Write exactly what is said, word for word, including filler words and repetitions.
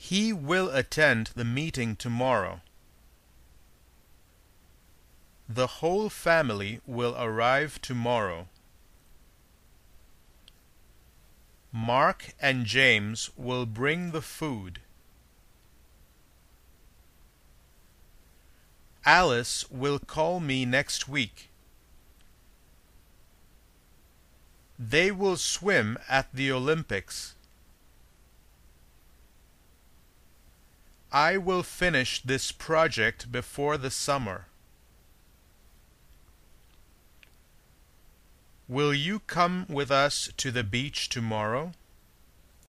He will attend the meeting tomorrow. The whole family will arrive tomorrow. Mark and James will bring the food. Alice will call me next week. They will swim at the Olympics. I will finish this project before the summer. Will you come with us to the beach tomorrow?